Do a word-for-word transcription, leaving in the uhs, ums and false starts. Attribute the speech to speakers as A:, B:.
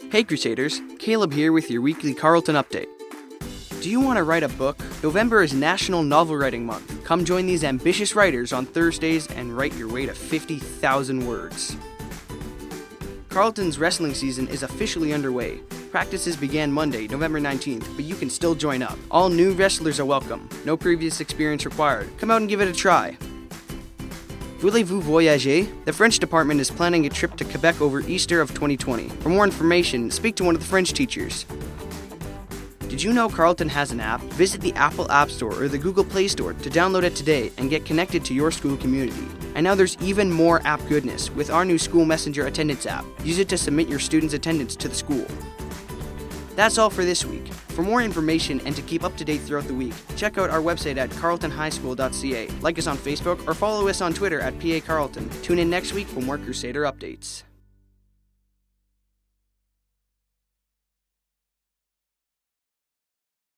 A: Hey Crusaders, Caleb here with your weekly Carleton update. Do you want to write a book? November is National Novel Writing Month. Come join these ambitious writers on Thursdays and write your way to fifty thousand words. Carleton's wrestling season is officially underway. Practices began Monday, November nineteenth, but you can still join up. All new wrestlers are welcome. No previous experience required. Come out and give it a try. Voulez-vous voyager? The French department is planning a trip to Quebec over Easter of twenty twenty. For more information, speak to one of the French teachers. Did you know Carleton has an app? Visit the Apple App Store or the Google Play Store to download it today and get connected to your school community. And now there's even more app goodness with our new School Messenger attendance app. Use it to submit your students' attendance to the school. That's all for this week. For more information and to keep up to date throughout the week, check out our website at carleton high school dot c a. Like us on Facebook or follow us on Twitter at P A Carleton. Tune in next week for more Crusader updates.